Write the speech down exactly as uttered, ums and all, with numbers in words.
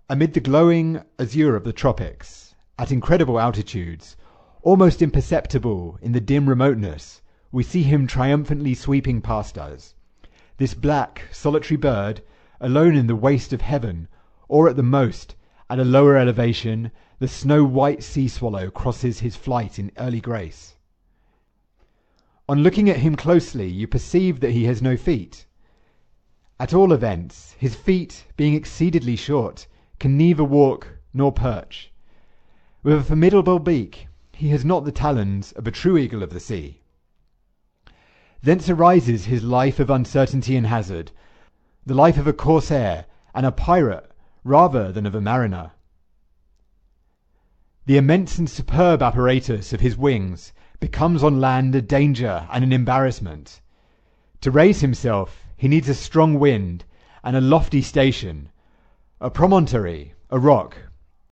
Amid the glowing azure of the tropics, at incredible altitudes, almost imperceptible in the dim remoteness, we see him triumphantly sweeping past us. This black, solitary bird, alone in the waste of heaven, or at the most, at a lower elevation, the snow-white sea swallow crosses his flight in early grace. On looking at him closely, you perceive that he has no feet. At all events, his feet, being exceedingly short, can neither walk nor perch. With a formidable beak, he has not the talons of a true eagle of the sea. Thence arises his life of uncertainty and hazard, the life of a corsair and a pirate rather than of a mariner. The immense and superb apparatus of his wings becomes on land a danger and an embarrassment. To raise himself, he needs a strong wind and a lofty station, a promontory, a rock,